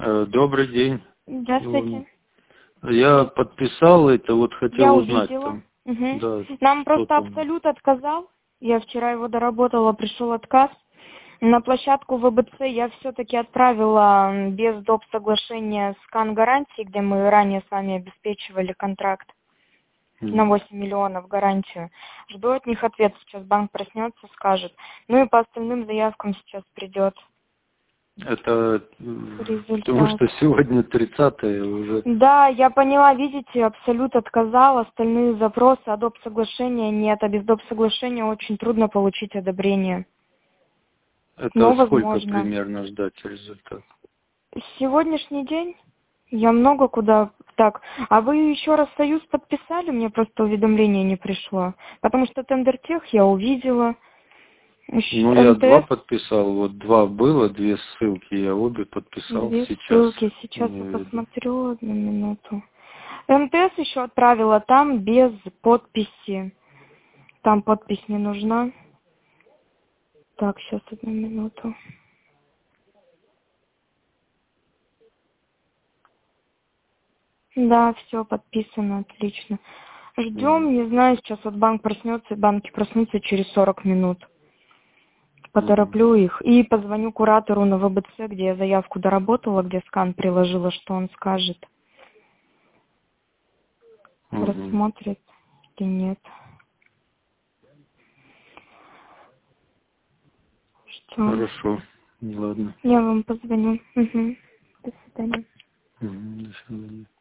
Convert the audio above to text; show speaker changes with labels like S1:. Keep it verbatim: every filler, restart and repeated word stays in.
S1: Э, Добрый день.
S2: Здравствуйте.
S1: Я подписал это, вот хотел
S2: Я
S1: узнать
S2: увидела.
S1: там.
S2: Угу.
S1: Да,
S2: Нам
S1: что
S2: просто
S1: там.
S2: Абсолют отказал. Я вчера его доработала, пришел отказ. На площадку ВБЦ я все-таки отправила без доп. Соглашения скан гарантии, где мы ранее с вами обеспечивали контракт на восемь миллионов гарантию. Жду от них ответ. Сейчас банк проснется, скажет. Ну и по остальным заявкам сейчас придет
S1: Это
S2: результат.
S1: потому что сегодня тридцатое уже.
S2: Да, я поняла, видите, Абсолют отказал, остальные запросы, а доп. Соглашения нет, а без доп. Соглашения очень трудно получить одобрение.
S1: Это
S2: Но
S1: сколько
S2: возможно.
S1: примерно ждать результат?
S2: Сегодняшний день я много куда... Так, а вы еще раз союз подписали? Мне просто уведомление не пришло. Потому что Тендертех я увидела.
S1: Ну, я два
S2: МТС,
S1: подписал, вот два было, две ссылки, я обе подписал
S2: две
S1: сейчас.
S2: ссылки. Сейчас
S1: Не
S2: я
S1: видно.
S2: посмотрю одну минуту. МТС еще отправила там без подписи. Там подпись не нужна. Так, сейчас одну минуту. Да, все подписано, отлично.
S1: Мгм.
S2: Ждем, не знаю, сейчас вот банк проснется, банки проснутся через сорок минут.
S1: Мгм.
S2: Потороплю их и позвоню куратору на ВБЦ, где я заявку доработала, где скан приложила, что он скажет.
S1: Мгм.
S2: Рассмотрит или нет. Ждем.
S1: Хорошо, ладно.
S2: Я вам позвоню. Угу. До свидания.
S1: Мгм. До свидания.